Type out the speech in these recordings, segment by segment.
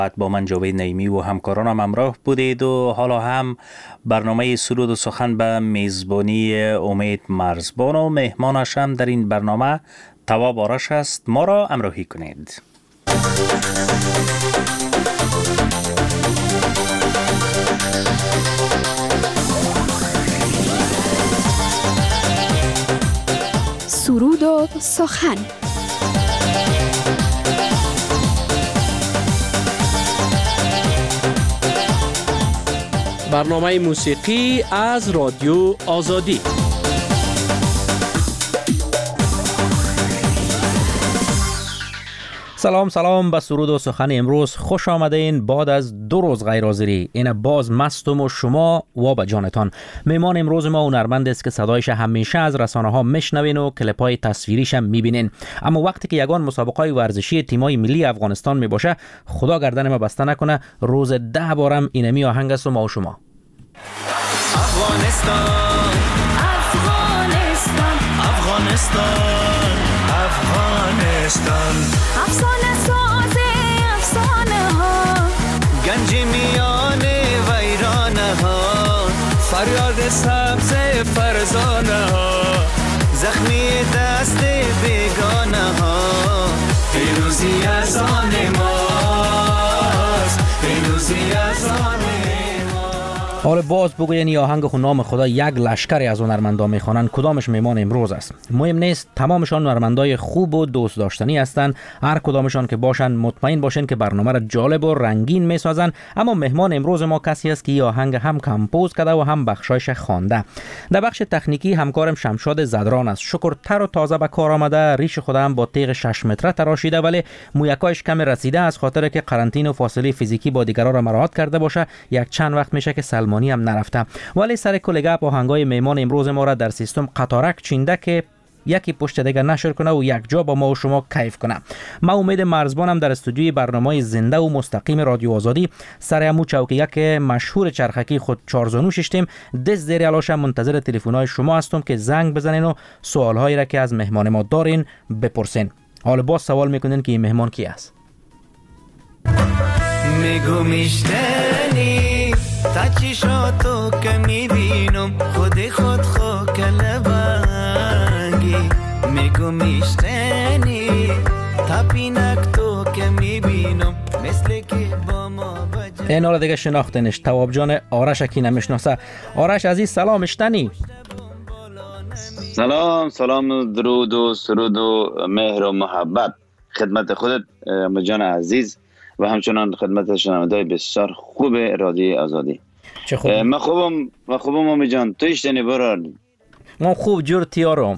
با من جاوید نعیمی و همکارانم همراه بودید و حالا هم برنامه سرود و سخن به میزبانی امید مرزبان و مهمانش هم در این برنامه تواب آرش است. ما را همراهی کنید. سرود و سخن. برنامه موسیقی از رادیو آزادی. سلام به سرود و سخن امروز. خوش آمدین. بعد از 2 روز غیر حاضری این باز مستم و شما و به جانتان. مهمان امروز ما هنرمند است که صدایش همیشه از رسانه ها میشنوین و کلیپ‌های تصویریش هم میبینین، اما وقتی که یگان مسابقه ورزشی تیمای ملی افغانستان میباشه خدا گردن ما بسته نکنه روز 10 بارم اینمی آهنگ است و ما و شما. افغانستان افغانستان افغانستان افغانستان افسانه ساز افسانه ها گنج میان ویرانه ها فریاد سبز فرزانه ها زخمی دست بیگانه ها پیروزی از آن ماست پیروزی از آن. حالا باز بگوین یا آهنگ خود نام خدا یک لشکری از هنرمندا میخوانند، کدامش میمان امروز است؟ مهم نیست، تمامشان هنرمندای خوب و دوست داشتنی هستند. هر کدامشان که باشن مطمئن باشین که برنامه را جالب و رنگین میسازن. اما مهمان امروز ما کسی است که این آهنگ هم کمپوز کرده و هم بخشایش خوانده. در بخش تکنیکی همکارم شمشاد زدران است. شکر تر و تازه به کار آمده، ریش خودم با تیغ 6 متره تراشیده ولی مویکایش کم رسیده از خاطر که قرنطینه و فاصله فیزیکی با دیگران را مراعات کرده باشه. یک چند وقت میشه که سلمانی هم نرفته، ولی سر کل گپ آهنگای میمان امروز ما را در سیستم قطارک چینده که یکی پشت دیگه نشر کنه و یک جا با ما و شما کیف کنه. ما امید مرزبانم در استودیوی برنامه زنده و مستقیم رادیو آزادی سر همو چوکیه که مشهور چرخکی خود 4 زانو ششتیم. دست زیر علاشم منتظر تلفن‌های شما هستم که زنگ بزنین و سوالهایی را که از مهمان ما دارین بپرسین. حالا باز سوال میکنین که این مهمان کی است؟ میگو میشتنی تا چشاتو که میبینم خود خو کلبنگی میگو میشتنی تا پینک تو که میبینم مثل که با ما بجا. این حالا دیگه شناختنش تواب جان آرش اکی نمیشناسه. آرش عزیز سلام اشتنی. سلام درود و سرود و مهر و محبت خدمت خودت جان عزیز و همچنان خدمت شنونده‌های بسیار خوب رادیو آزادی. چه خوب. من خوبم امی جان، تو اشتنی برار. من خوب جور تیارم.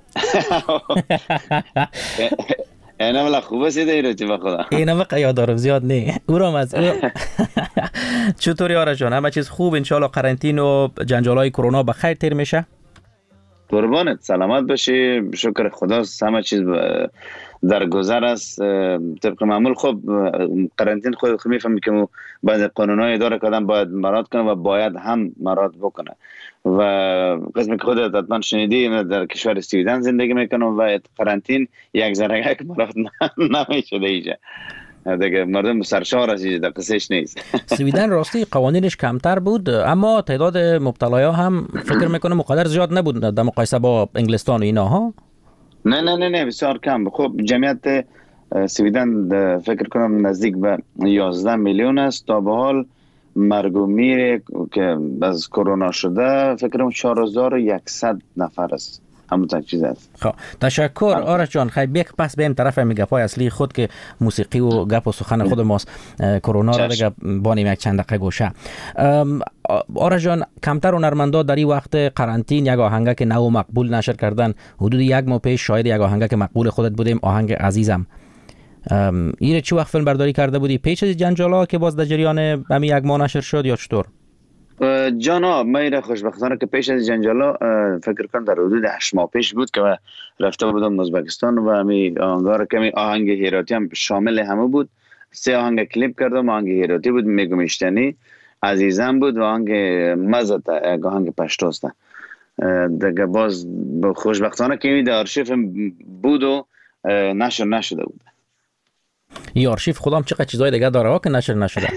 اینا ولی خوبه سیده ایرو چی بخدا. اینا وقت یادارم زیاد نه. اورم از چطوری آرش جان؟ همه چیز خوب انشالله؟ قرنطینه و جنجالای کرونا به خیر تیر میشه؟ قربانت سلامت باشی، شکر خدا همه چیز در گذر است. طبق معمول خب قرنطینه خود میفهمی که بعضی قانونهای اداره کردن باید مراعات کنه و باید هم مراعات بکنه و قسمی که خودت حتما شنیدی در کشور سویدن زندگی میکنم و قرنطینه یک ذره یک مراعات نمیشده اینجا دیگه، مردم سرشار است در قصهش نیست. سویدن راستی قوانینش کمتر بود اما تعداد مبتلایا هم فکر میکنم مقدار زیاد نبود در مقایسه با انگلستان و اینا ها. نه بسیار کم. خب جمعیت سویدن فکر کنم نزدیک به 11 میلیون است. تا به حال مرگ و میر که از کرونا شده فکر کنم 4100 نفر است. همون چیز است. خب تشکر آرش جان. خیلی بیک پس بریم طرف گپای اصلی خود که موسیقی و گپ و سخن خود ماست. کرونا را دیگه بانیم یک چند دقیقه گوشه. آرش جان کمتر هنرمندا در این وقت قرنطین یک آهنگ که نو مقبول نشر کردن. حدود 1 ماه پیش شاید یک آهنگ که مقبول خودت بودیم، آهنگ عزیزم. این چه وقت فیلم برداری کرده بودی؟ پیش از جنجالا که باز در جریان همین 1 ماه نشر شد یا چطور؟ جانا من خوشبختانه که پیش از جنجالا فکر کنم در حدود 8 ماه پیش بود که رفته بودم ازبکستان و همین آهنگار که آهنگ هیراتی هم شامل همه بود. 3 آهنگ کلیپ کردم. آهنگ هیراتی بود، میگو میشتنی، عزیزم بود و آهنگ مزتا، آهنگ پشتوسته. دیگه باز خوشبختانه که این در آرشیف بود و نشر نشده بود. این آرشیف خودم چقدر چیزای دیگه داره ها که نشر نشده.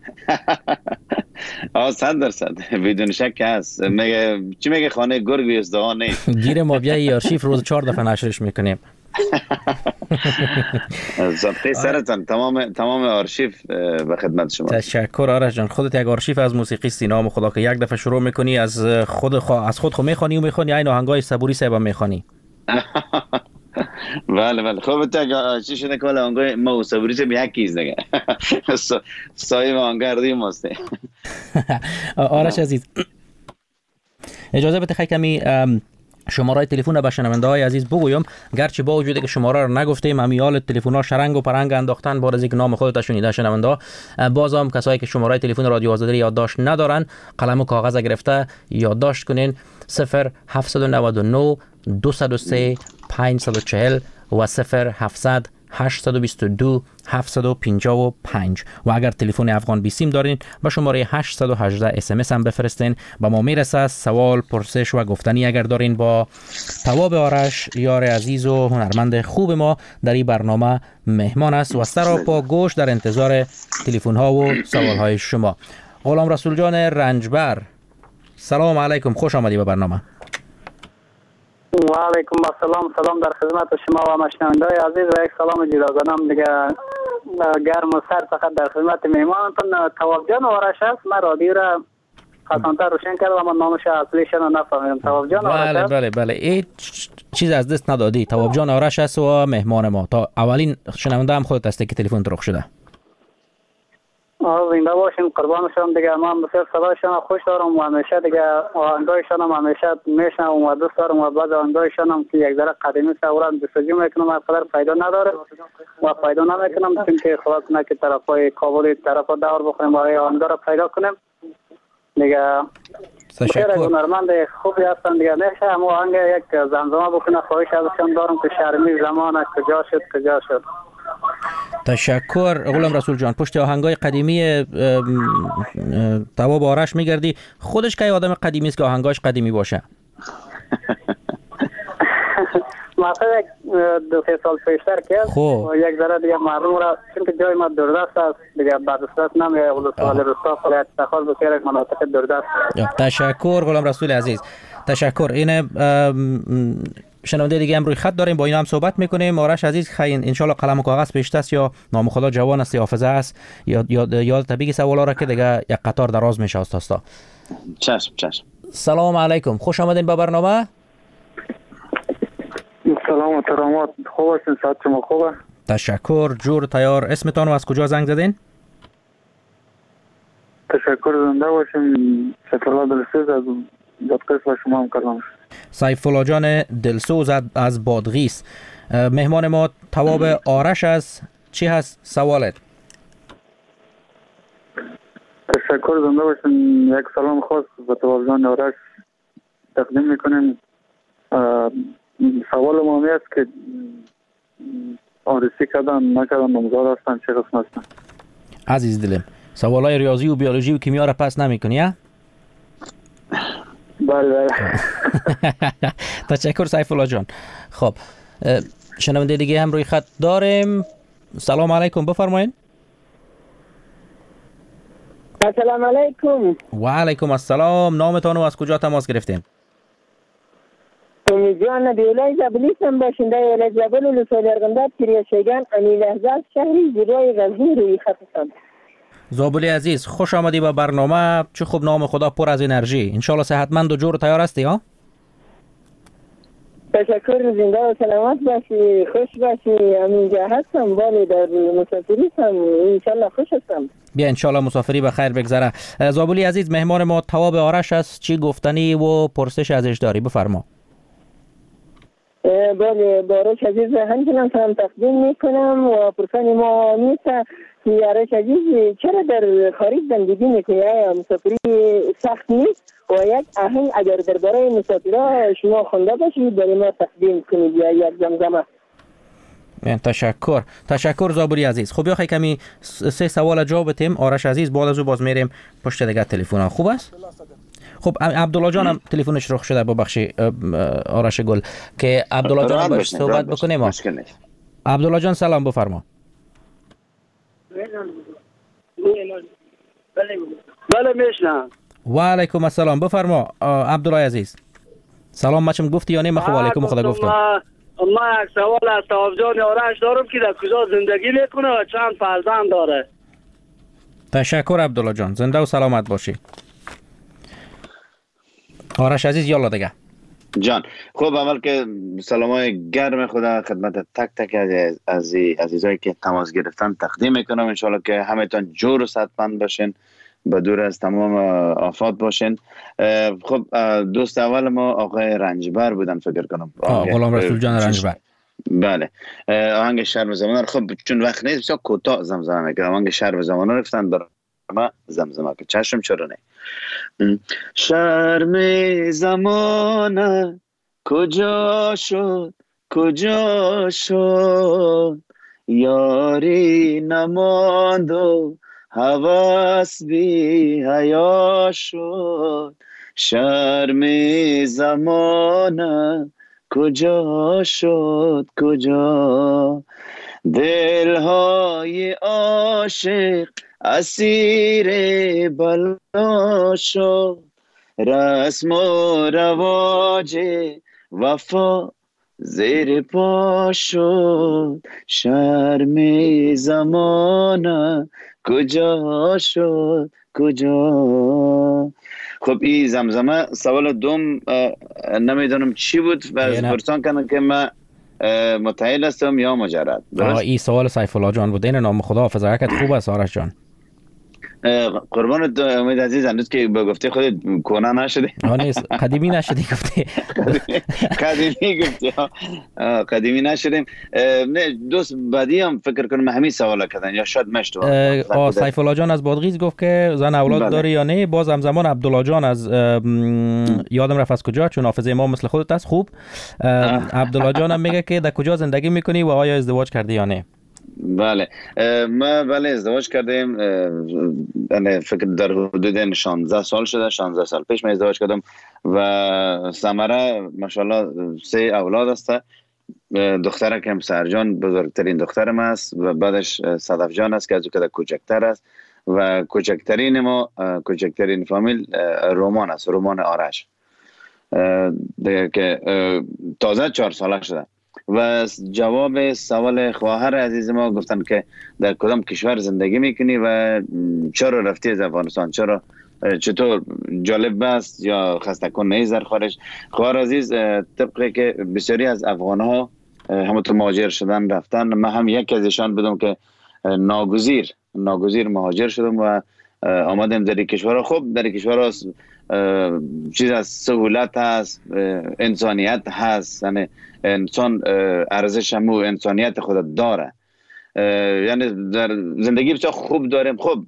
100% بدون شک هست. میگه چی میگه خانه گرگ و ازدهان نیست. گیر ما بیا این آرشیف روز 4 دفعه نشرش میکنیم. صدقه سرتان تمام آرشیف به خدمت شما. تشکر آرش جان. خودت یک آرشیف از موسیقی نام خدا که یک دفعه شروع میکنی از خود میخوانی و میخوانی این آهنگای صبوری صاحب میخوانی. بله خب تا چی شده که آهنگای ما و صبوری صاحب یکیز دیگه. صاحب آهنگردی ماست. آرش عزیز اجازه بده کمی شماره تلفن به شنونده های عزیز بگویم، گرچه با وجودی که شماره رو نگفتیم امیال تلفن ها شرنگ و پرنگ انداختن بعد از اینکه نام خودت شنیده شنونده ها، باز هم کسایی که شماره تلفن رادیو آزادی یادداشت ندارن قلم و کاغذ گرفته یادداشت کنین 0799 203 540 و 0700 822 755 و اگر تلفن افغان بیسیم دارین به شماره 818 اسمس هم بفرستین. با ما میرسه سوال پرسش و گفتنی اگر دارین با تواب آرش یار عزیز و هنرمند خوب ما در این برنامه مهمان است و سراپا گوش در انتظار تلفن ها و سوال های شما. غلام رسول جان رنجبر سلام علیکم، خوش آمدی به برنامه. و علیکم السلام، سلام در خدمت شما و مشنونده‌های عزیز و یک سلام جداگانم دیگه گرم و سر فقط در خدمت میهمانتون تواب جان آرش است. من رادیو را خاطرانتر روشن کردم اما نامش اصلیش رو نفهمیدم. تواب جان آرش است. بله هیچ چیز از دست ندادی. تواب جان آرش است و مهمان ما. تا اولین شنونده هم خودت هستی که تلفن طرق شده. زنده باشین، قربان شما دیگه. من بسیار صدایشان خوش دارم و همیشه دیگه آهنگایشان هم همیشه میشنوم و دوست دارم و بعض آهنگایشان هم که یک ذره قدیمی سوارم جستجو میکنم از قدر پیدا نداره و پیدا نمیکنم چون که خدا کنه که طرفای کابل طرفا دور بخوریم و آهنگا را پیدا کنیم دیگه. بسیار هنرمند خوبی هستن دیگه. میشه هم آهنگ یک زمزمه بکنه خواهش ازشان دارم که شرمی زمان کجا شد. تشکر غلام رسول جان. پشت آهنگای قدیمی تواب آرش میگردی. خودش که آدم قدیمی است که آهنگاش قدیمی باشه؟ مثلا 2-3 سال پیشتر کرد و یک ذره دیگه مردم را چون که جای ما دوردست است دیگه بعد دست نمیه ولسوالی رستا فعالیت تخال بسیار یک مناطق دوردست. تشکر غلام رسول عزیز، تشکر. این شنونده دیگه هم روی خط داریم، با اینا هم صحبت میکنیم. آرش عزیز خیلی انشالله قلم و کاغذ پیش دست یا نام خدا جوان است حافظه است یاد طبیعی سوالا را که دیگه یک قطار دراز میشه استاستا. چشم. سلام علیکم، خوش آمدین به برنامه. سلام و ترامات، خوب هستین؟ ساعت شما خوبه؟ تشکر. جور تیار. اسمتان و از کجا زنگ زدین؟ تشکر. زنده باشین. سیفالله دلسوز از بادغیس و شما هم کردم. سیفالله جان دلسوز از بادغیس مهمان ما تواب آرش است. چی هست سوالت؟ تشکر. زنده باشین. یک سلام خاص به تواب جان آرش تقدیم میکنیم. سوال ما است که آرسی کردن نکردن نمزاد هستن چه قسم هستن؟ عزیز دلم سوالای ریاضی و بیولوژی و کیمیا را پس نمیکنی ها؟ بله. تشکر سیفالله جان. خب شنونده دیگه هم روی خط داریم. سلام علیکم، بفرمایید. السلام علیکم. و علیکم السلام. نامتان و از کجا تماس گرفتین؟ امیدوارم بیولای زبلیسم باشنده ایالت زبل و لسوال ارغنداب کریه شیگان امی لحظات شهری زیرای غزنی روی خطستان. زابلی عزیز خوش آمدی به برنامه. چه خوب، نام خدا پر از انرژی. انشالله صحتمند و جور و تیار هستی ها؟ تشکر. زنده و سلامت باشی، خوش باشی. همینجا هستم، بالی در مسافری هستم، انشالله خوش هستم. بیا انشالله مسافری به خیر بگذره. زابلی عزیز مهمان ما تواب آرش است. چی گفتنی و پرسش ازش داری؟ بفرما. بله بارش عزیز همچنان سلام تقدیم میکنم و پرسان ما میسه که آرش عزیز چرا در خارج زندگی میکنی؟ یا مسافری سخت نیست؟ و یک آهنگ اگر درباره مسافرها شما خونده باشید برای ما تقدیم کنید یا یک زمزمه. تشکر زابلی عزیز. خب یا خیلی کمی 3 سوال جواب بدیم آرش عزیز، بعد از او باز میریم پشت دیگه تلفن ها. خوب است؟ خب عبدالله جان هم تلفنش رخ شده، ببخشی آرش گل که عبدالله جان باش صحبت بکنیم. عبدالله جان سلام، بفرما. بله میشنم. و علیکم السلام. بفرما عبدالله عزیز. سلام مچم گفتی یا نه؟ من خب علیکم خدا گفتم. ما یک سوال از صاحب جان آرش دارم که در کجا زندگی میکنه و چند فرزند داره. تشکر عبدالله جان، زنده و سلامت باشی. آرش عزیز یالا دیگه. جان خب اول که سلامای گرم خدا خدمت تک تک از عزیزایی که تماس گرفتن تقدیم میکنم. انشالله که همه‌تان جور و صحتمند باشین، به دور از تمام آفات باشین. خب دوست اول ما آقای رنجبر بودن فکر کنم، غلام رسول جان رنجبر. بله آهنگ شرم زمان. خب چون وقت نیست بسیار کوتاه زمزمه میکنم. آهنگ شرم زمان رو رفتن بر ما زمزمه که چشم چرا نه. شرم زمانه کجا شد کجا شد، یاری نماند و هوس بی حیا شد. شرم زمانه کجا شد کجا، دلهای عاشق اسیر بلا شد. رسم و رواج وفا زیر پا شد. شرم زمانه کجا شد کجا. خب این زمزمه. سوال دوم نمیدونم چی بود و پرسان کنم که من متعهل هستم یا مجرد. این سوال سیف الله جان بود. این نام خدا حافظ حرکت خوب است آرش جان. قربانت امید عزیز، هنوز که با گفته خودت کهنه نشدی؟ نیست قدیمی نشدی گفتی. قدیمی گفتی قدیمی نشدیم. نه دوست بعدی هم فکر کنم همین سوالا کردن یا شاید مشتو. سیف الله جان از بادغیس گفت که زن اولاد داری یا نه. باز همزمان عبدالله جان از یادم رفت از کجا، چون حافظه ما مثل خودت است خوب. عبدالله جان هم میگه که در کجا زندگی میکنی و آیا ازدواج کردی یا نه. بله ما بله ازدواج کردیم. فکر در حدود 16 سال شده. 16 سال پیش من ازدواج کردم و ثمره ماشاءالله 3 اولاد است. دخترم که سرجان بزرگترین دخترم است و بعدش صدف جان است که از او که کوچکتر است و کوچکترین ما کوچکترین فامیل رومان است، رومان آرش دیگه که تازه 4 ساله شده. و جواب سوال خواهر عزیز ما گفتن که در کدام کشور زندگی میکنی و چرا رفتی از افغانستان، چطور جالب است یا خسته کن نیست در خارج. خواهر عزیز طبقی که بسیاری از افغان ها همونطور مهاجر شدن رفتن، من هم یک ازشان بودم که ناگزیر مهاجر شدم و آمدم در کشور. خب در کشور چیز از سهولت هست، انسانیت هست، یعنی انسان ارزش همو انسانیت خود داره. یعنی در زندگی بسیار خوب داریم. خب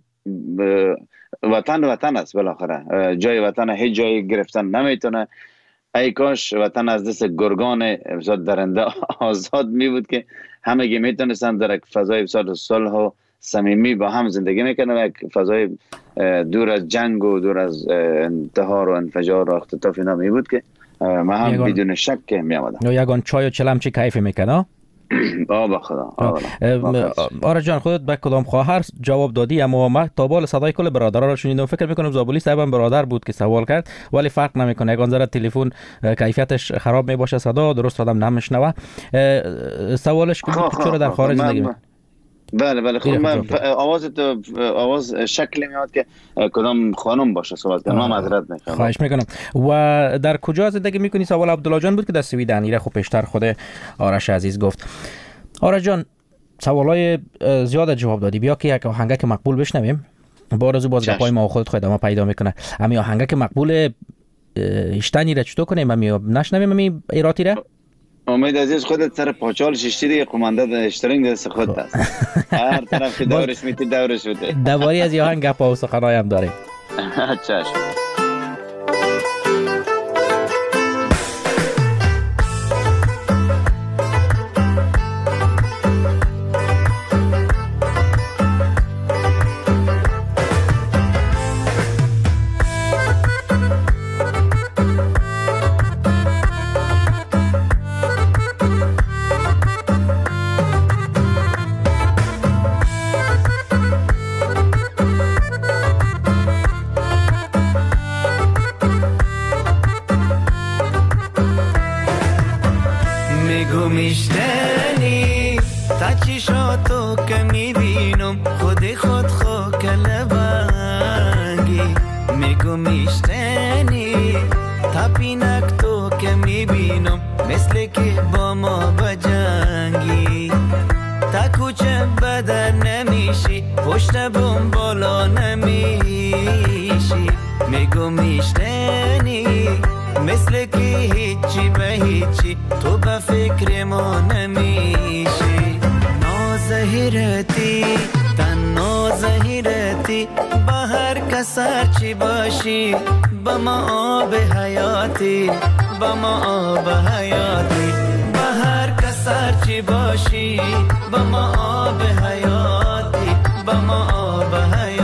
وطن است بالاخره. جای وطن هیچ جایی گرفتن نمیتونه. ای کاش وطن از دست گرگان بسیار درنده آزاد می بود که همگی میتونستن در یک فضای بسیار صلح و صمیمی با هم زندگی میکنه و یک فضای دور از جنگ و دور از انتحار و انفجار و اختطاف اینا می بود که ما هم بدون شک می آمدم. یگان چای و چلم چی کیف میکنه؟ با خدا. آرش جان خودت به کدام خواهر جواب دادی؟ اما ما تا بال صدای کل برادرها رو شنیدم. فکر میکنم زابلی صاحب هم برادر بود که سوال کرد ولی فرق نمیکنه. یگان ذره تلفن کیفیتش خراب میباشه، صدا درست آدم نمیشنوه. سوالش که چرا در خارج زندگی میکنی؟ بله خب من آواز شکلی میاد که کدام خانم باشه صحبت کنم. من معذرت میخوام. خواهش میکنم. و در کجا زندگی میکنی؟ سوال عبدالله جان بود که در سویدن. ایره خب پیشتر خود آرش عزیز گفت. آرش جان سوالای زیاد جواب دادی. بیا که یک آهنگک مقبول بشنویم. باز گپای ما خودت خود ما پیدا میکنه. امی آهنگک مقبول اشتنی را چطور کنیم؟ امی نشنویم امی ایراتی را؟ امید عزیز خودت سر پاچال ششتی دیگه قمانده اشترینگ دست خود است. هر طرف که دورش میتی دورش بوده. دواری از یهان گپا و سخنای هم داریم. چشم. میشتنی تپینک تو که میبینم مثل که با ما بجنگی تا کوچه بدر نمیشی پشت بوم بالا نمیشی میگو میشتنی مثل که هیچی به هیچی تو به فکر ما نمیشی نازهیرتی تنها زهیرتی با هر کس هرچی باشی با ما آب حیاتی با ما آب حیاتی با هر کس هرچی باشی با ما آب حیاتی با ما آب حیاتی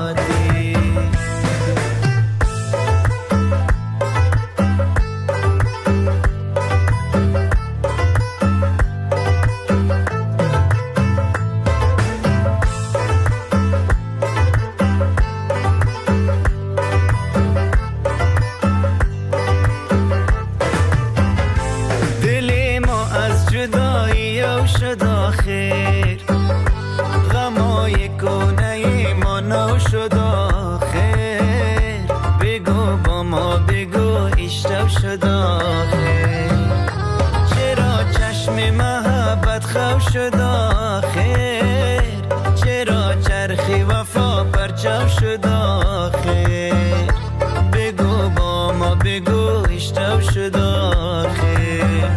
شد آخر غمای کنه ما نو شد آخر بگو با ما بگو اشتو شد آخر چرا چشم محبت خو شد آخر چرا چرخی وفا پرچو شد آخر بگو با ما بگو اشتو شد آخر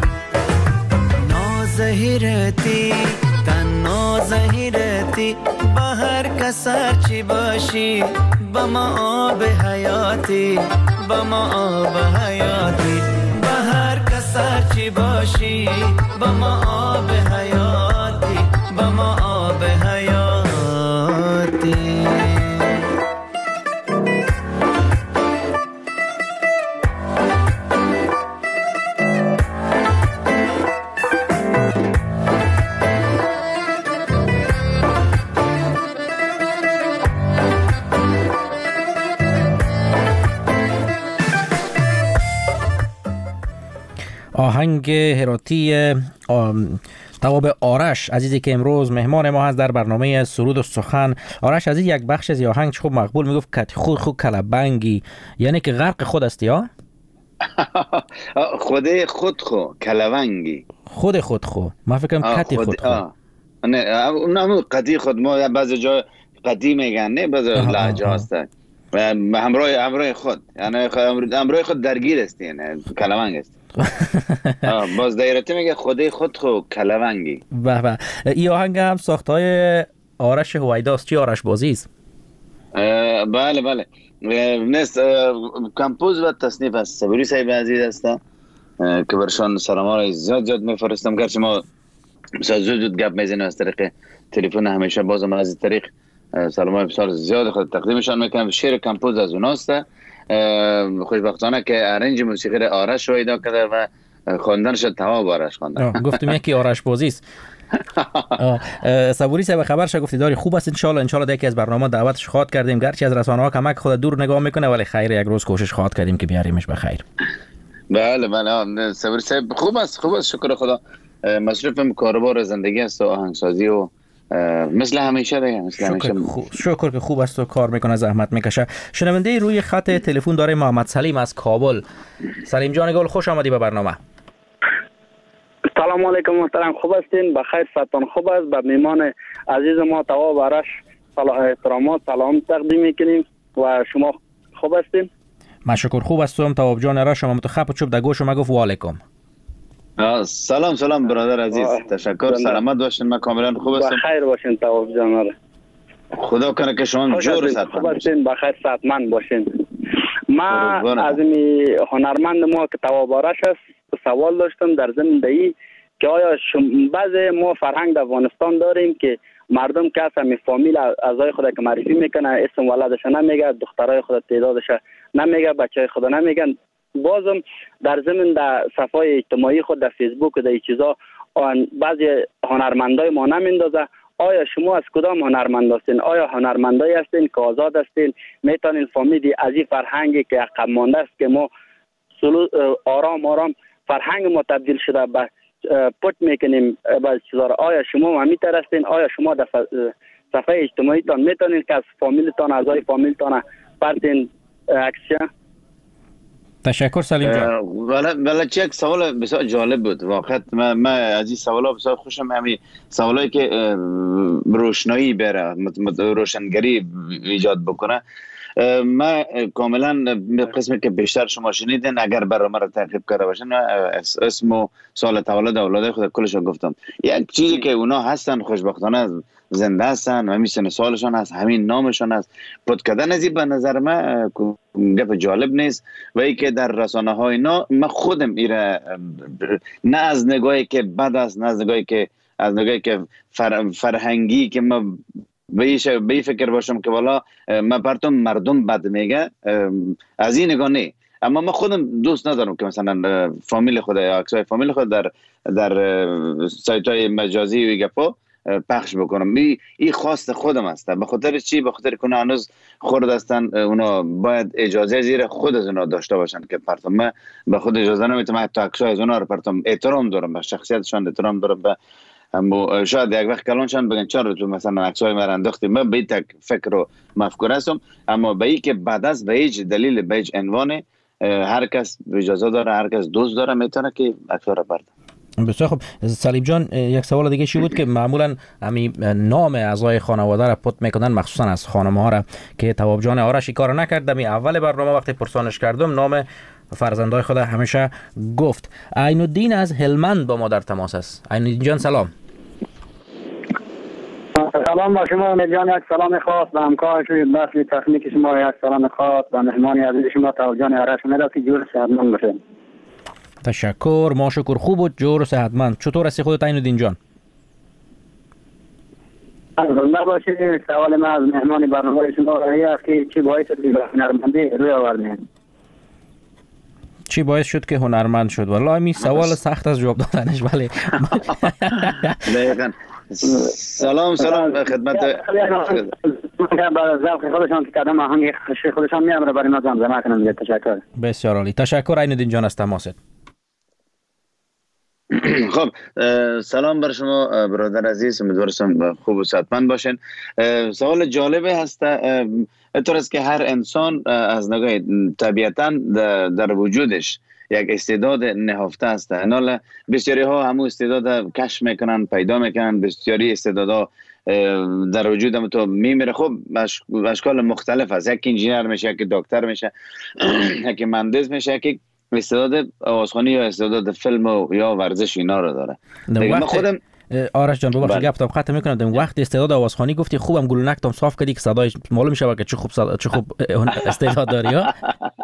زهیرتی تنها زهیرتی با هر کس هرچی باشی با ما آب حیاتی با ما آب حیاتی با هر کس هرچی باشی با ما آب حیاتی با ما آب حیاتی آهنگ هراتی تواب آرش عزیزی که امروز مهمان ما هست در برنامه سرود و سخن. آرش عزیز، یک بخش از آهنگ خوب مقبول میگفت کتی خود کلبنگی، یعنی که غرق خود است یا خود کلبنگی خود من فکرم کتی خود نه اون قدی خود ما بعضی جا قدی میگن نه بعضی لهجه هستن همراه خود، یعنی همراه خود درگیر است، یعنی کلبنگ است. باز دایرتی میگه خود کلبنگی. به این آهنگ هم ساختای آرش هویداست. چی آرش بازی است؟ بله نیست، کمپوز و تصنیف است صبوری صاحب عزیز هستن که برشان سلام را زیاد میفرستم، گرچه ما زود گپ میزنیم از طریق تلفن، همیشه بازم از طریق سلام های بسیار زیاد خود تقدیمشان میکنم. شعر کمپوز از اوناست، خوشبختانه که ارنج موسیقی آرش رو ایدا کرده و خواندنش تواب آرش خوانده. گفتم یکی آرش بازی است. صبوری صاحب خبر شد گفتی داری خوب است، ان شاء الله یکی از برنامه دعوتش خواهد کردیم، گرچه از رسانه‌ها کمک خود دور نگاه میکنه ولی خیر یک روز کوشش خواهد کردیم که بیاریمش به خیر. بله صبوری صاحب خوب است شکر خدا، مصروف کاربار زندگی است و آهنگسازی و مثل همیشه دیگه شکر که خوب است و کار میکنه، زحمت میکشه. شنونده روی خط تلفن داره محمد سلیم از کابل. سلیم جان گل، خوش آمدی به برنامه. سلام علیکم محترم، خوب هستین؟ بخیر، صحتان خوب است؟ به میمان عزیز ما تواب آرش احترامات سلام تقدیم میکنیم و شما خوب هستین؟ من شکر خوب هستم. تواب جان را شما متخب چوب در گوش ما گفت و علیکم. سلام برادر عزیز، تشکر، سلامت باشین، من کاملا خوب هستم. بخیر باشین تواب جان. خدا کنه که شما جور صحتمند باشین، بخیر صحتمند باشین. من از این هنرمند ما که تواب آرش است سوال داشتم در زندگی که آیا بعضی ما فرهنگ در افغانستان داریم که مردم که اصلا فامیل اعضای خود که معرفی میکنه اسم ولدش نمیگه، دخترای خود تعدادش نمیگه، بچهای خود نمیگن، بازم در ضمن در صفحه اجتماعی خود در فیسبوک و در این چیزا بعضی هنرمندای ما نمیندازه. آیا شما از کدام هنرمند هستین؟ آیا هنرمندایی هستین که آزاد هستین میتونین فامیلی از این فرهنگی که عقب مانده است که ما آرام فرهنگ ما تبدیل شده به پت میکنیم بعضی چیزا را؟ آیا شما همیتر هستین؟ آیا شما در صفحه اجتماعی تان میتونین که از فامیلتان اعضای فامیلتان پرتین عکسیا. تشکر سلیم جان. ولی چه یک سوال بسیار جالب بود واقعا. من از این سوالا بسیار خوشم، همین سوالایی که روشنایی بره، روشنگری ایجاد بکنه. من کاملا قسمی که بیشتر شما شنیدین، اگر برنامه را تعقیب کرده باشین، اسم و سال تولد اولاد خود کلش رو گفتم. یک چیزی که اونا هستن خوشبختانه زنده هستن و همین سن سالشان هست، همین نامشان هست. پد کردن از این به نظر من گپ جالب نیست. و ای که در رسانه های من خودم ایره نه از نگاهی که بد است، نه از نگاهی که فرهنگی که ما به این فکر باشم که والا من براتون مردم بد میگه، از این نگاه نه. اما من خودم دوست ندارم که مثلا فامیل خود یا عکسای فامیل خود در سایت های مجازی و گپا پخش بکنم. این خواست خودم است. به خاطر چی؟ به خاطر که اونا هنوز خرد هستن، اونا باید اجازه زیر خود از اونا داشته باشن که پرتم. من به خود اجازه نمیتونم حتی عکسای از اونا رو پرتم. احترام دارم به شخصیتشان، احترام دارم به شاید یک وقت کلانشان بگن چرا تو مثلا عکسای من انداختی. من به تک فکر و مفکوره هستم، اما به این که بعد از به هیچ دلیل به هیچ عنوان هر کس اجازه داره، هر کس دوست داره میتونه که عکس‌ها رو برده. بسیار خوب. سلیم جان، یک سوال دیگه چی بود که معمولا همین نام اعضای خانواده را پت میکنن، مخصوصا از خانم‌ها را، که تواب جان آرش کار نکرد. می اول برنامه وقتی پرسانش کردم نام فرزندای خود همیشه گفت. عین‌الدین از هلمند با ما در تماس است. عین‌الدین جان سلام. سلام با شما امید جان، یک سلام خاص به همکار شوی بخش تکنیک شما، یک سلام خاص به مهمان عزیز شما تواب جان آرش. امیدوارم که جور صحتمند باشین. تشکر، ما شکر، خوب و جور و صحتمند. چطور هستی خودت عین‌الدین جان؟ زنده باشید. سوال من از مهمان برنامه شما است که چی باعث شد که هنرمندی روی آوردین؟ چی باعث شد که هنرمند شد؟ والله می سوال سخت از جواب دادنش. ولی دقیقاً. سلام خدمت ذوق خودشان که قدم آهنگ خودشان میامره برای ما زمزمه کنم. تشکر. بسیار عالی. تشکر عین‌الدین جان از تماست. خب سلام بر شما برادر عزیز، امیدوارم خوب و صحتمند باشین. سوال جالبی هست. اینطور است که هر انسان از نگاه طبیعتاً در وجودش یک استعداد نهفته است. حالا بسیاری ها همون استعداد کشف میکنن، پیدا میکنن. بسیاری استعدادها در وجود هم تو میمیره. خب اشکال مختلف است. یک انجینر میشه، یک دکتر میشه، یک مهندس میشه، یک استعداد آوازخوانی یا استعداد فیلم یا ورزش اینا رو داره. دیگه من خودم آرش جان ببخشید گفتم قطع میکنم. در وقت استعداد آوازخوانی گفتی خوبم گلونک تام صاف کردی که صدایش معلوم میشه که چه خوب استعداد داری ها.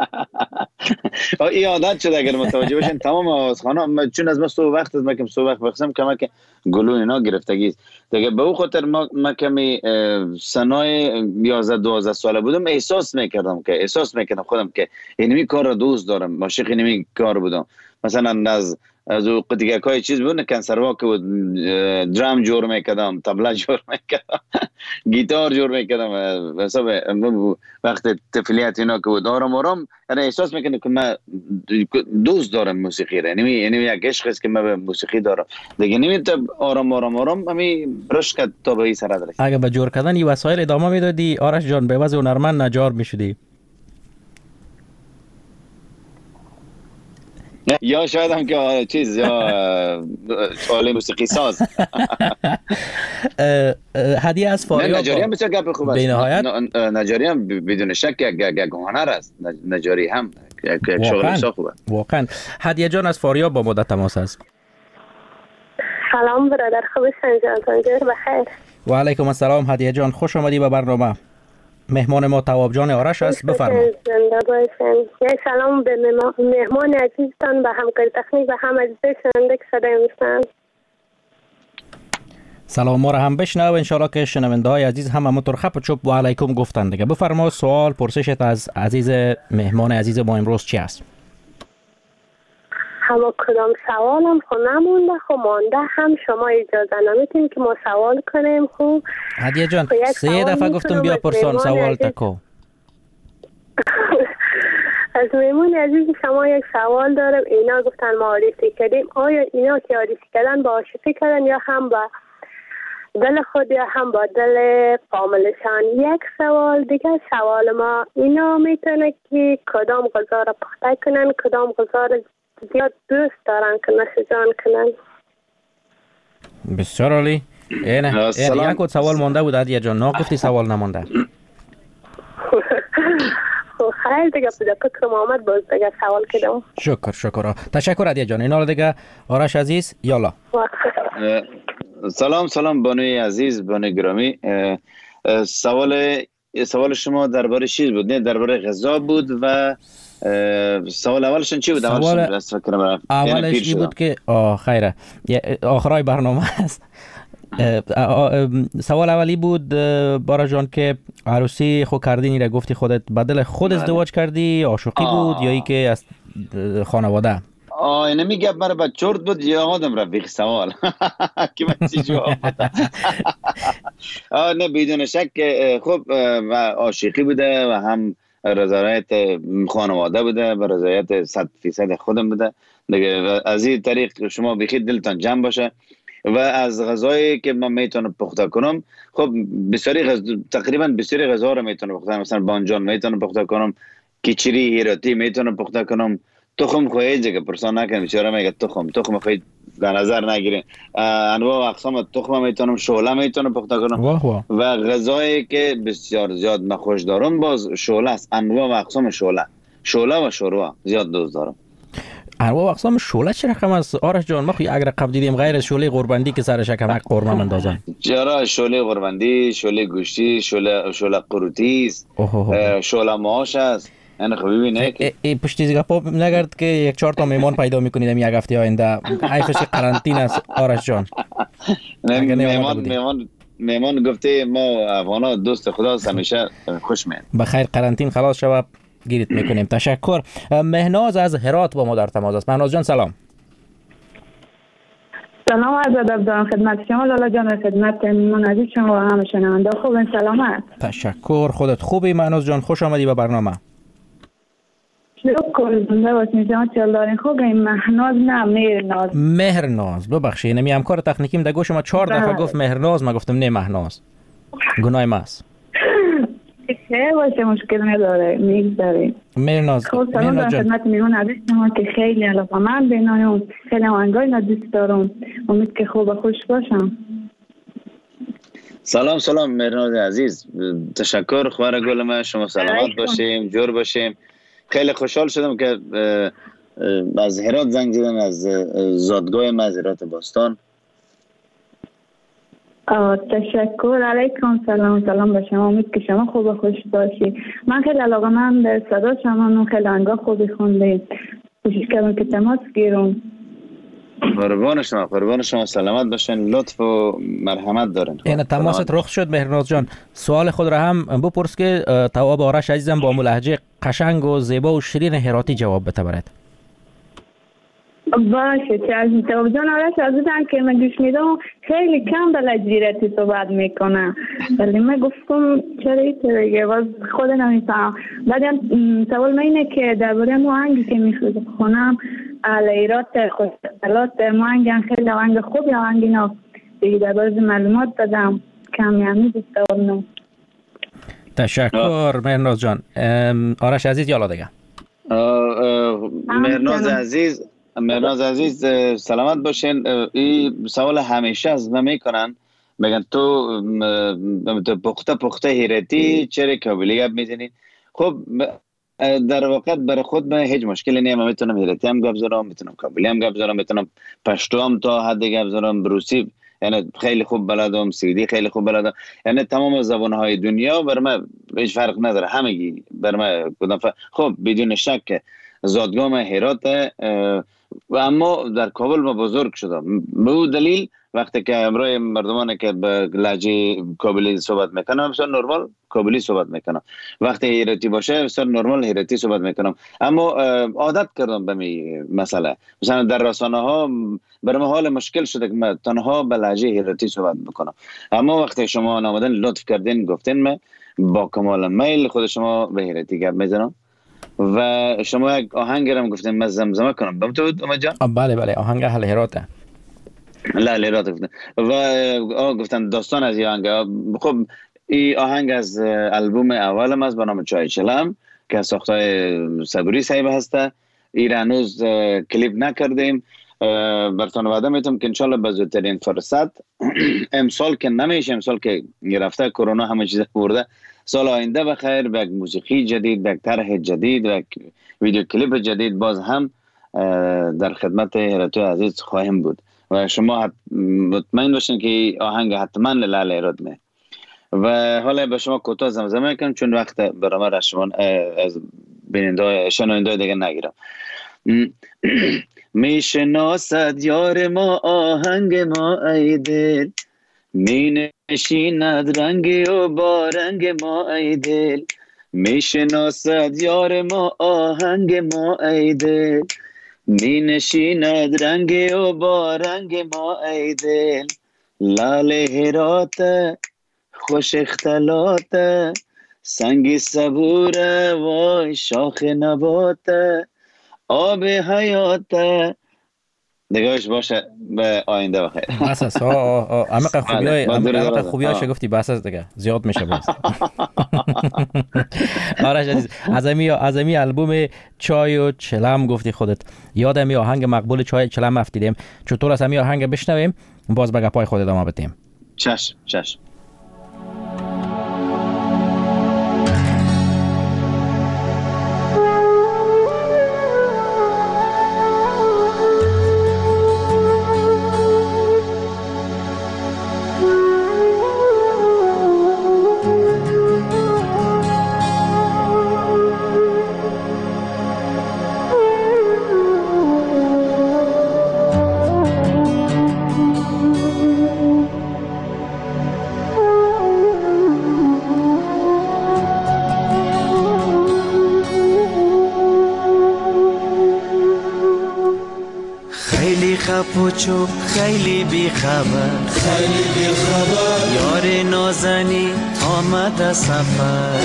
این عادت شده اگر متوجه باشین تمام آوازخوانا، چون از ما صبح وقت از ما صبح وقت بخسم که گلو اینا گرفتگی است دیگه. به اون خاطر ما کمی سنای 11-12 ساله بودم احساس میکردم خودم که اینمی کار رو دوست دارم، عاشق اینمی کار بودم. مثلا از او قطعه‌های چیز بود، کنسروا که بود، درام جور میکردم، طبله جور میکردم، گیتار جور میکردم. حساب وقت طفولیت اینا که بود آرام یعنی احساس میکنم که من دوست دارم موسیقی را. یعنی یک عشق است که من به موسیقی دارم دیگه. نمیتونم آرام همین رشد تا به این سر رسید. اگه به جور کردن این وسایل ادامه میدادی آرش جان، به وضع هنرمند نجار میشدی. یا شاید هم که چیز یا چاله موسیقی ساز. هدیه از فاریاب. نجاری هم بسیار گپ خوب است. بینهایت نجاری هم بدون شک یک هنر است. نجاری هم یک شغل بسیار خوبه. واقعا. هدیه جان از فاریاب با ما در تماس است. سلام برادر، خوبی جان؟ بخیر. و علیکم السلام هدیه جان، خوش آمدی به برنامه. مهمان ما تواب جان آرش است. بفرمایید. یک سلام به مهمان عزیزتان، به همکار تکنیک، به هم عزیزای شنونده که صدای میشنن. سلام ما را هم بشنو. انشالله که شنونده های عزیز هم همونطور خپ و چوب و علیکم گفتن دیگه. بفرما سوال پرسشت از عزیز مهمان عزیز ما امروز چی است؟ همه کدام سوالم خو نمونده، خو مانده هم شما اجازه نمیتین که ما سوال کنیم. خو هدیه جان 3 دفعه گفتم بیا پرسان سوال تکو. از مهمون عزیز شما یک سوال دارم. اینا گفتن ما عارفی کردیم، آیا اینا که عارفی کردن با عاشقی کردن یا هم با دل خود یا هم با دل فامیلشان. یک سوال دیگه، سوال ما اینا میتونه که کدام غذا را پخته کنن، کدام غذا را زیاد دوست دارن که نوش جان کنن. بسیار عالی. اینه یک سوال مانده بود عدیه جان، گفتی سوال نمانده. خیلی دیگه فکر محمد باز دیگه سوال کردم. شکر تشکر عدیه جان. اینا دیگه آرش عزیز یالا. سلام بانوی عزیز، بانوی گرامی. سوال شما درباره چیز بود؟ نه درباره غذا بود و سوال اولشون چی بود؟ اولش این بود که خیره آخرای برنامه است. سوال اولی بود بارا جان که عروسی خود کردین را گفتی خودت بدل خود ازدواج کردی، عاشقی بود یا ای که از خانواده؟ اینه میگه برای بچورد بود یا آدم رفیق سوال که من چی جواب بدم. نه بدون شک خب عاشقی بوده و هم رضایت خانواده بوده و رضایت 100% خودم بوده دیگه. از این طریق شما بخیر دلتان جمع باشه. و از غذایی که من میتونم پخته کنم، خب تقریبا بسیاری غذا رو میتونم پخته کنم. مثلا بانجان میتونم پخته کنم، کیچری هیراتی میتونم پخته کنم. تخم خواهی که پرسان نکنم بیچاره میگه تخم خواهی در نظر نگیرین. انواع و اقسام تخم میتونم، شعله میتونم پخته کنم. و غذایی که بسیار زیاد من خوش دارم باز شعله است. انواع و اقسام شعله و شوروا زیاد دوست دارم. انواع و اقسام شعله چه رقم است آرش جان؟ ما خو اگر قبل دیدیم غیر از شعله قربندی که سرش کمک قرمه مندازن. چرا شعله قربندی، شعله گوشتی، شعله قروتی است، شعله ماش است. انا خب ببینه این پشتی گپا نگرد که یک 4 تا مهمان پیدا میکنید یک هفته آینده. حیفش قرنطینه است آرش جان. مهمان گفته ما افغانا دوست خداست، همیشه خوش میاد. بخیر قرنطین خلاص شود گیرت میکنیم. تشکر. مهناز از هرات با ما در تماس است. مهناز جان سلام. سلام عرض ادب دارم خدمت شما لالا جان، خدمت من عزیز شما و همه شنونده. خوبین؟ سلامت؟ تشکر. خودت خوبی مهناز جان؟ خوش آمدی به برنامه. شکر زنده باشین. شما چطور دارین؟ خوبین؟ مهناز نه مهرناز. ببخشید نمی همکار تکنیکیم در گوش ما 4 دفعه گفت مهرناز، ما گفتم نه مهناز. گناه ماست. خیلی باشه مشکل نداره میگذاریم. مهناز خب سلام در خدمت میمون عزیز شما که خیلی علاقه‌مند بینایم، خیلی آهنگای را دوست دارم. امید که خوب و خوش باشم. سلام مهناز عزیز، تشکر. خوار گل شما سلامت باشیم، جور باشیم. خیلی خوشحال شدم که از هرات زنگ زدن، از زادگاه مزارات باستان. تشکر. علیکم سلام به شما. امید که شما خوب و خوش باشی. من خیلی علاقه‌مند به صدا شما و خیلی آهنگا خوبی خوندید. کوشش کردم که تماس گیرم. قربان شما سلامت باشین، لطف و مرحمت دارین. این تماست رخ شد مهرناز جان. سوال خود را هم بپرس که تواب آرش عزیزم با لهجه قشنگ و زیبا و شیرین هراتی جواب بده برات. باشه چه از تواب جان آرش عزیزم که من گوش میدم خیلی کم به لهجه هراتی صحبت میکنه، ولی من گفتم چرا اینطوریه باز خود نمیفهم. بعدم سوال اینه که درباره آهنگی که میخونم علیرات خودت آهنگ خیلی آهنگ خوبی، آهنگ اینا دیگه درباره معلومات بدم کمی دوست دارم. تشکر مهرناز جان. آرش عزیز یالا دیگه. مهرناز عزیز سلامت باشین. این سوال همیشه از من میکنن، میگن تو پخته هیرتی چرا کابلی گپ میزنی؟ خب در واقع برای خود من هیچ مشکلی نیست. من میتونم هیرتی هم گپ زنم، میتونم کابلی هم گپ زنم، میتونم پشتو هم تا حد گپ زنم، روسی یعنی خیلی خوب بلدم، سوئدی خیلی خوب بلدم. یعنی تمام زبان‌های دنیا برای من هیچ فرق نداره، همگی برای من کدام خب بدون شک زادگاه من هرات. و اما در کابل ما بزرگ شدم. به دلیل وقتی که امروز مردمانی که به لهجه کابلی صحبت میکنم بسیار نرمال کابلی صحبت میکنم، وقتی هیرتی باشه بسیار نرمال هیرتی صحبت میکنم. اما عادت کردم به می مسئله. مثلا در رسانه ها برام حال مشکل شده که من تنها به لهجه هیرتی صحبت میکنم. اما وقتی شما آمدن لطف کردین گفتین من با کمال میل خود شما به هیرتی گپ میزنم و شما یک آهنگ هم گفتین من زمزمه کنم. بمتود امید جان؟ بله آهنگ اهل هراته. لاله را گفتن و گفتن داستان از این آهنگ. خب این آهنگ از البوم اولم است به نام چای چلم که ساختای صبوری صاحب هسته. این هنوز کلیپ نکردیم، براتون وعده میتونم که انشالله به زودترین فرصت امسال که نمیشه، امسال که رفته کرونا همه چیز برده، سال آینده بخیر به یک موسیقی جدید، به یک طرح جدید و یک ویدیو کلیپ جدید باز هم در خدمت هراتوی عزیز خواهیم بود و شما مطمئن باشین که آهنگ حتما لاله رادمه. و حالا به شما کوتاه زمزمه کنم چون وقت برنامه را شما از شنونده دیگه نگیرم. میشناسد یار ما آهنگ ما ای دل، می نشیند رنگ و با رنگ ما ای دل. میشناسد یار ما آهنگ ما ای دل، می نشیند رنگ و با رنگ ما ای دل. لاله هرات خوش اختلاط، سنگی صبوره وای شاخ نبات، آب حیات. نگاهش باشه به آینده بخیر. بس است. عمق خوبیای شگفتی بس است دیگه، زیاد میشه باز. آرش عزیز، از امی البوم چای و چلم گفتی خودت، یادم آهنگ مقبول چای چلم افتیدیم، چطور از امی آهنگ بشنویم باز به گپای خود ادامه بدیم. چشم. پوچو خیلی بی خبر یار نازنی آمد سفر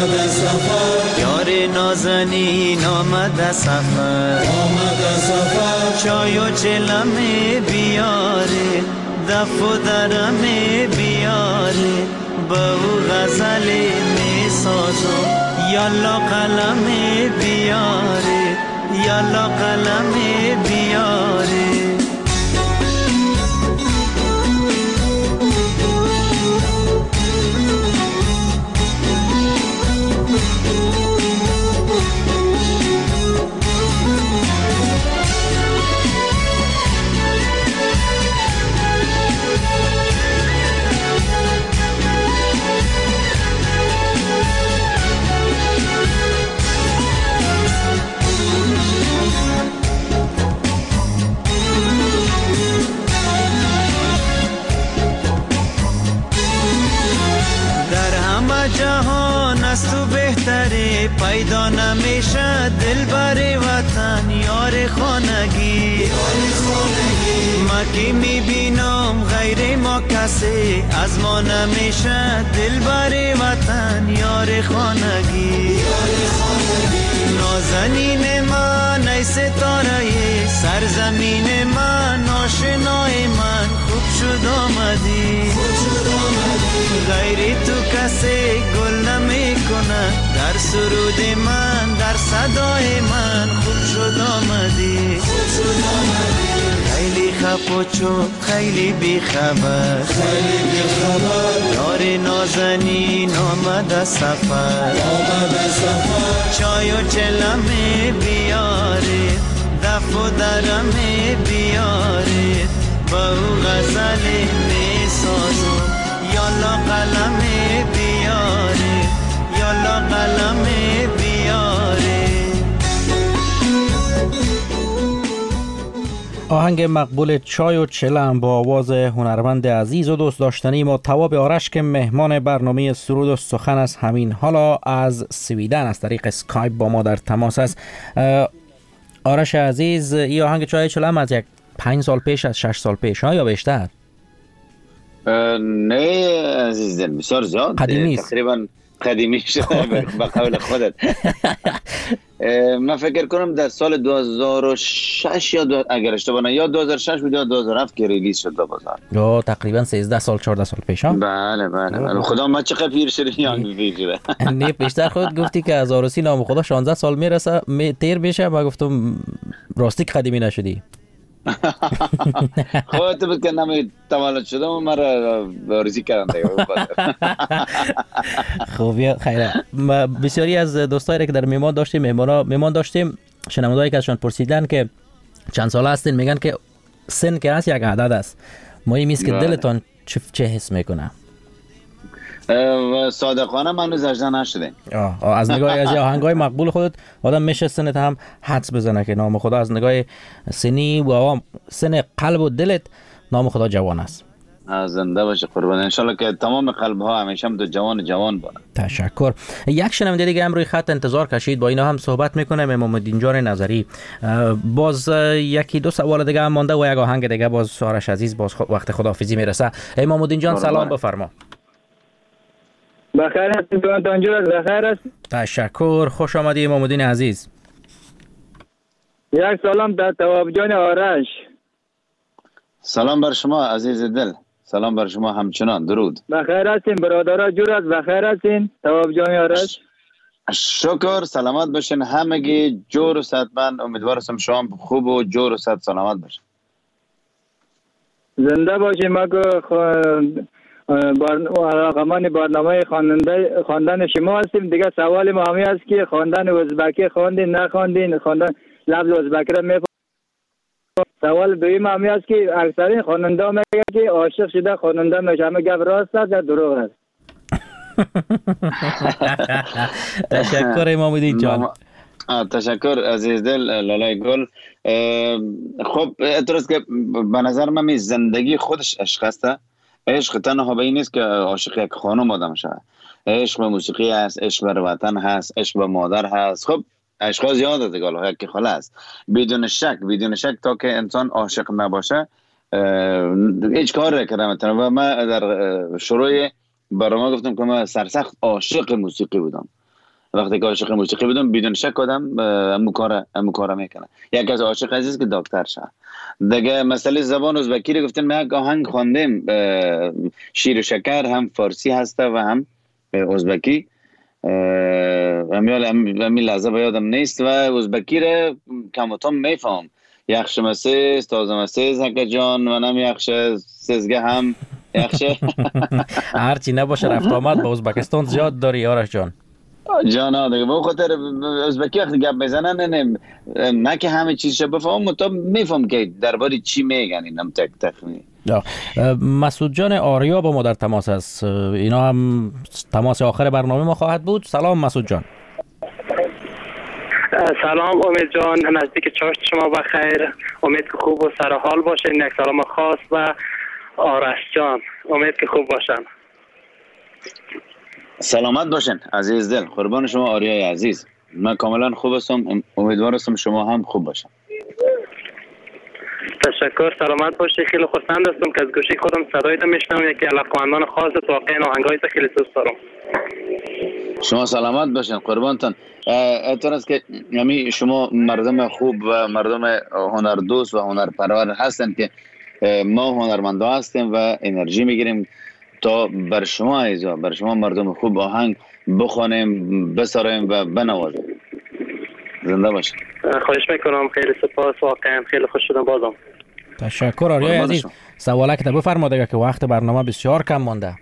یار نازنین آمد سفر چای و چلم بیاره دف و درم بیاره با او غزل می سازم یالا قلم بیاره یالا قلم بیاره. از تو بهتره پیدا نمیشه دلبر وطن یار خانگی ما که میبینم غیر ما کسی از ما نمیشه دلبر وطن یار خانگی نازنین من ای ستاره سرزمین من آشنای من خوب شد آمدی غیری تو کسی گل نمی کنه در سرود من در صدای من خوب شد آمدی خیلی خپوچو خیلی بی خبر یار نازنین آمد سفر چای و چلم بیاره دف و درم بیاره با او غزل می سازم یالا قلم بیاره یالا قلم بیاره. آهنگ مقبول چای و چلم با آواز هنرمند عزیز و دوست داشتنی ما تواب آرش که مهمان برنامه سرود و سخن است همین حالا از سویدن از طریق اسکایپ با ما در تماس است. آرش عزیز، این آهنگ چای و چلم از یک 5 سال پیش از 6 سال پیش ها یا بیشتر؟ نه عزیز بسیار زیاد، قدیمی است، تقریبا قدیمی شده به قول خودت. من فکر کنم در سال 2006 یا اگر اشتباه نکنم یا 2006 بود یا 2007 که ریلیز شد به بازار. یا تقریبا 13 سال 14 سال پیش ها. بله خدا ما چقدر پیر شدی یا پیر شده. نه پیشتر خود گفتی که از عروسی نام خدا 16 سال میرسه تیر بشه. ما گفتم راستی قدیمی نشدی. خودت بود که نمی تولد شدم و مرا عروسی کردن دیگه. خوبیه خیره. بسیاری از دوستایی که در مهمان داشتیم شنوندهایی که ازشان پرسیدن که چند ساله هستین، میگن که سن که هست یک عدد است. مهم است که دلتان چه حس میکنه؟ و صادقانه من روز 18 نشدیم. از نگاه از آهنگای مقبول خودت آدم میشه سنت هم حدس بزنه که نام خدا از نگاه سنی و سن قلب و دلت نام خدا جوان است. زنده باشه قربان. انشالله که تمام قلب ها همیشه هم جوان باشه. تشکر. یک شنونده دیگه هم روی خط انتظار کشید، با اینا هم صحبت میکنه. امام الدین جان نظری. باز یکی دو سوال دیگه هم مونده و یک آهنگ دیگه باز آرش عزیز باز وقت خداحافظی میرسه. امام الدین جان سلام بفرما. بخیر هستید دانجور؟ بخیر است. تشکر. خوش آمدی امام الدین عزیز. یک سلام در تواب جان آرش. سلام بر شما عزیز دل. سلام بر شما همچنان. درود. بخیر هستین برادرها جور است؟ بخیر هستین تواب جان آرش؟ شکر. سلامت باشین همگی. جور و صحتمند. امیدوارم شما خوب و جور و صحت سلامت باشین. زنده باشین. ما که علاقمند برنامه خواندن شما هستیم. دیگه سوال ما همی است که خواندن ازبکی خواندین نخواندین؟ خواندن لفظ ازبکی را میفهمید؟ سوال دویم همی است که اکثرین خواننده ها میگه که عاشق شده خواننده میشه. همه گپ راست است یا دروغ است؟ تشکر امام الدین جان. تشکر عزیز دل لالای گل. خب اعتراض که به نظر من زندگی خودش عشق است. عشق تنها به این نیست که عاشق یک خانم آدم شود. عشق به موسیقی هست، عشق به وطن هست، عشق به مادر هست. خب عشق زیاد است دیگه، یکی خلاص. بدون شک تا که انسان عاشق نباشه هیچ کار نمی‌کنه. و من در شروع برنامه گفتم که من سرسخت عاشق موسیقی بودم. وقتی که عاشق موسیقی بودم بدون شک آدم همون کارا میکنه. یکی از عاشق عزیز که دکتر شه دیگه. مسئله زبان ازبکی رو گفتن. من یک آهنگ خواندم شیر و شکر، هم فارسی هسته و هم ازبکی. همین لحظه یادم نیست و ازبکی رو کم و کم میفهم. یخش مسیز تازه مسیز هکه جان و نم یخش سزگه هم یخش. هرچی نباشه رفت آمد با ازبکستان زیاد داری آرش جان. جانا دیگه به خاطر ازبکی وقتی گپ میزنن نه که همه چیزش بفهمم، تو میفهم که درباره چی میگن. اینم تکنی. مسعود جان آریا با ما در تماس است. اینا هم تماس آخر برنامه ما خواهد بود. سلام مسعود جان. سلام امید جان، نزدیک چاشت شما بخیر. امید که خوب و سر حال باشین. یک سلام خاص و آرش جان، امید که خوب باشن. سلامت باشین عزیز دل. قربان شما آریای عزیز. من کاملا خوب هستم. امیدوارم شما هم خوب باشن. تشکر. سلامت باشی. خیلی خوشحال هستم که از گوشی خودم صدایت میشنوم. یکی علاقمندان خاصت. واقعا آهنگایت خیلی دوست دارم. شما سلامت باشین قربانتان. اعتراض که شما مردم خوب و مردم هنردوست و هنرپرور هستن که ما هنرمندا هستیم و انرژی میگیریم تا بر شما عزیزا، بر شما مردم خوب آهنگ بخوانیم، بسرایم و بنوازیم. زنده باشید. خواهش میکنم. خیلی سپاس. واقعا خیلی خوش شدم بازم. تشکر آریای عزیز. سوالک تا بفرمایید که وقت برنامه بسیار کم مونده.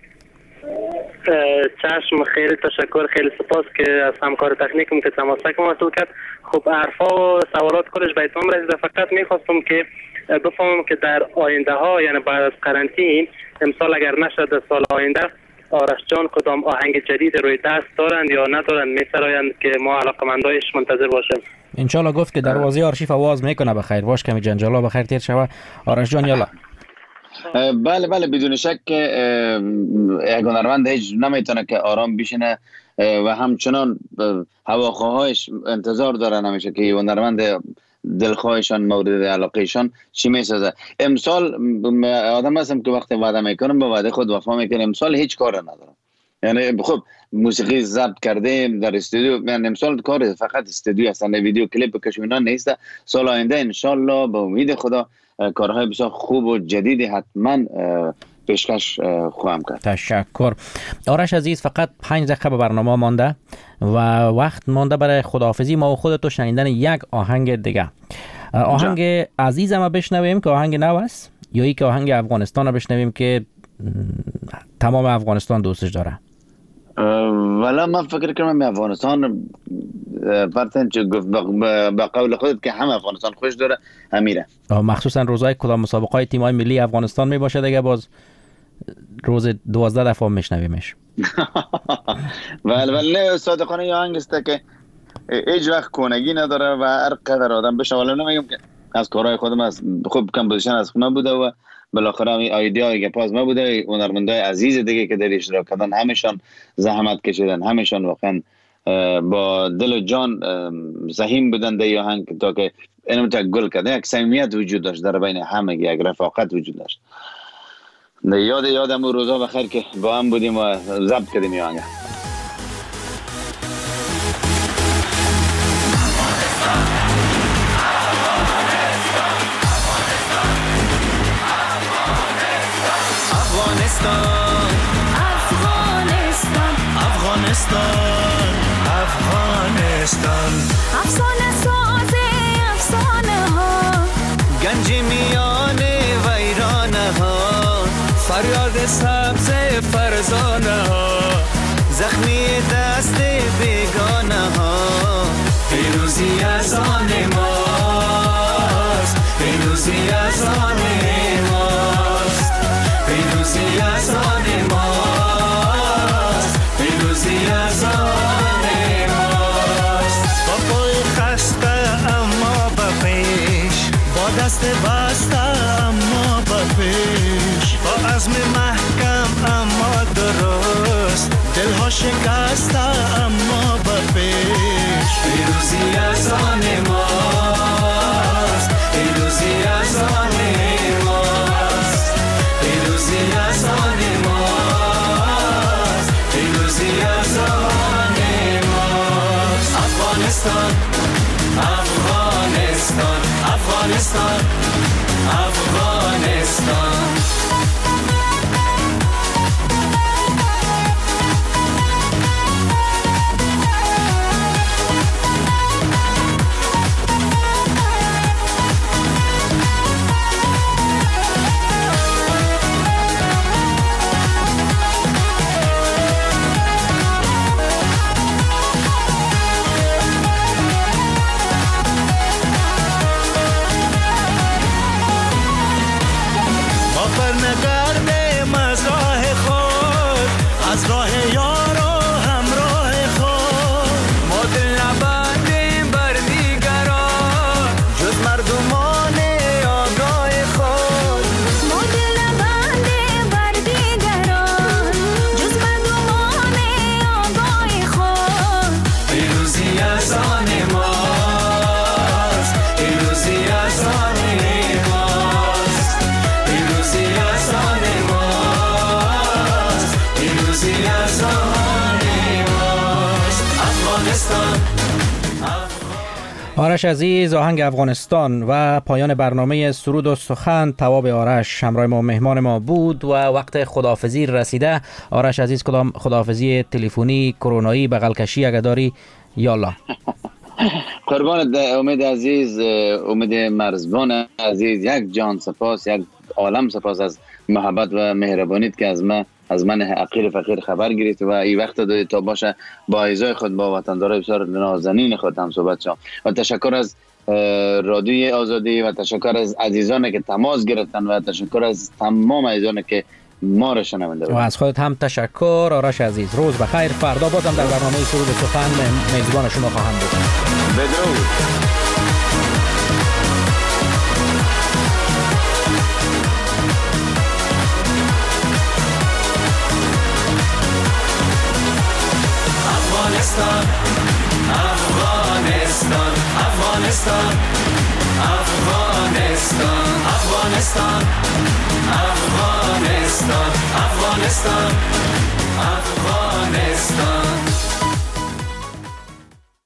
چشم. خیلی تشکر. خیلی سپاس که از همکار تکنیکم که تماسک موصول کرد. خب حرفا و سوالات کلش بیتام رسیده. فقط میخواستم که بفهمم که در آینده ها، یعنی بعد از قرنطین امسال اگر نشد سال آینده، آرش جان کدام آهنگ جدید روی دست دارند یا ندارند میسرایند که ما علاقمندایش منتظر باشیم؟ انشالله گفت که دروازه آرشیف آواز میکنه بخیر. باش کمی جنجالا بخیر تیر شوه. آرش جان یالا. بله بدون شک یک هنرمند هیچ نمیتونه که آرام بشینه و همچنان هواخواهایش انتظار داره نمیشه که هنرمند دلخواهشان مورد علاقهشان چی میسازه. امسال آدم هستم که وقتی وعده میکنم به وعده خود وفا میکنم. امسال هیچ کار ندارم. یعنی خب موسیقی ضبط کردیم در استودیو، یعنی امسال کار فقط استودیو است، نه ویدیو کلیپ بکشیم اینا نیست. سال آینده انشالله به امید خدا کارهای بسیار خوب و جدیدی حتما پیشکش خواهم کرد. تشکر. آرش عزیز، فقط 5 دقیقه به برنامه مانده و وقت مانده برای خداحافظی ما و خودت و شنیدن یک آهنگ دیگه. آهنگ عزیزم بشنویم که آهنگ نو است، یا ای که آهنگ افغانستان بشنویم که تمام افغانستان دوستش داره؟ ولی من فکر کنم افغانستان پرتن چه گفت با قول خودت که همه افغانستان خوش داره امیره. مخصوصا روزهای کدام مسابقات تیم‌های ملی افغانستان می باشه دیگه، باز روز 12 دفعه میشنویمش. ولی نه صادقانه یه آهنگ است که هیچ وقت کنگی نداره و هر قدر آدم بشه. ولی نمیگم که از کارهای خودم از خوب کمپوزیشن از من بوده و بالاخره ایده گپاز ما بوده. هنرمندای عزیز دیگه که در اشتراک کردن همشون زحمت کشیدن، همشون واقعا با دل و جان سهیم بودن در این آهنگ تا که اینو گل کرده. یک صمیمیت وجود داشت در بین همه، یک رفاقت وجود داشت. یادم اون روزا بخیر که با هم بودیم و ضبط کردیم این آهنگ. افغانستان افسانه ساز افسانه ها، گنج میان ویرانه ها، فریاد سبز فرزانه ها، زخمی دست بیگانه ها. پیروزی از آن ماست، پیروزی از آن ماست، پیروزی از آن ماست، پیروزی از آن دست بسته اما با پیش، با عزم محکم اما درست، دلها شکسته اما با پیش. پیروزی از آن ماست، پیروزی از آن ماست، پیروزی از آن ماست، پیروزی از آن ماست. افغانستان افغانستان افغانستان افغانستان. آرش عزیز، آهنگ افغانستان و پایان برنامه سرود و سخن. تواب آرش همراه ما مهمان ما بود و وقت خداحافظی رسیده. آرش عزیز، کدام خداحافظی تلفنی، کرونایی، بغل کشی اگه داری یالا؟ قربانت امید عزیز، امید مرزبان عزیز، یک جان سپاس، یک عالم سپاس از محبت و مهربانیت که از من حقیر فقیر خبر گرفت و این وقت دادید تا باشه با اعضای خود، با وطندارای بسیار نازنین خود هم صحبت شم. و تشکر از رادیوی آزادی و تشکر از عزیزانی که تماس گرفتن و تشکر از تمام عزیزانی که ما را شنونده بودند. و از خودت هم تشکر آرش عزیز. روز بخیر. فردا بازم در برنامه سرود و سخن میزبان شما خواهم بود. بدرود. Afghanistan, Afghanistan, Afghanistan, Afghanistan, Afghanistan, Afghanistan, Afghanistan, افغانستان.